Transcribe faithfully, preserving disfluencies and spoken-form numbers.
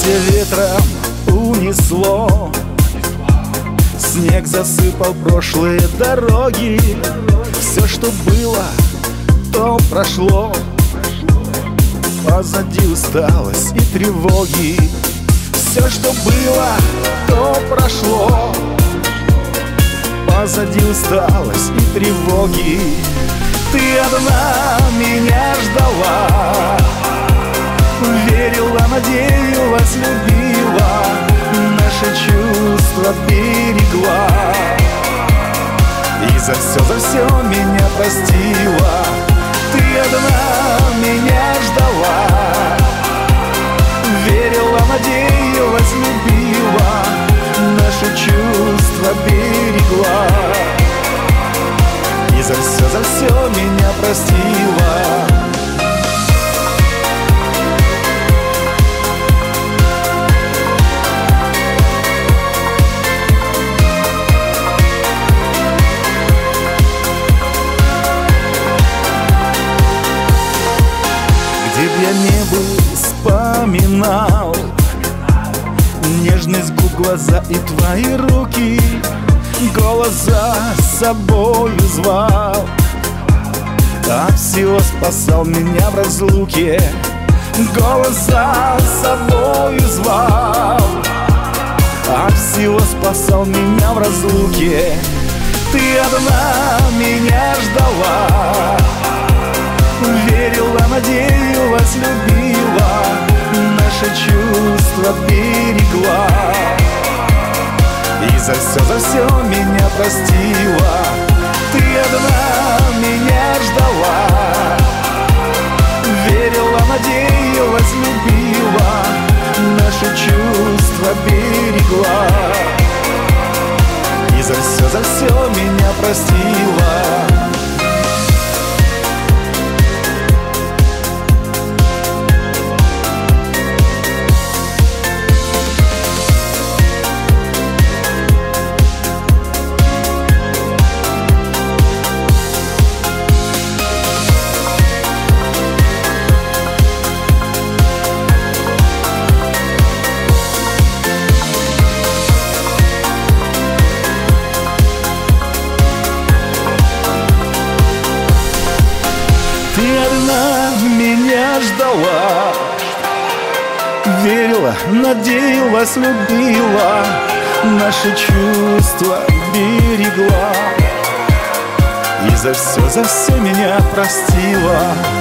Листья ветром унесло, снег засыпал прошлые дороги. Все, что было, то прошло. Позади усталость и тревоги. Все, что было, то прошло. Позади усталость и тревоги. Ты одна меня ждала, верила, надеялась, любила, наши чувства берегла. И за все, за все меня простила. Ты одна меня ждала, верила, надеялась, любила, наши чувства берегла. И за все, за все меня простила. Где б я не был, вспоминал нежность губ, глаза и твои руки. Голос за собою звал, от всего спасал меня в разлуке. Голос за собою звал, от всего спасал меня в разлуке. Ты одна меня ждала, верила, надеялась, любила, наши чувства берегла. И за все, за все меня простила. Ты одна меня ждала, верила, надеялась, любила, наши чувства берегла. И за все, за все меня простила. Ты одна меня ждала, верила, надеялась, любила, наши чувства берегла. И за все, за все меня простила.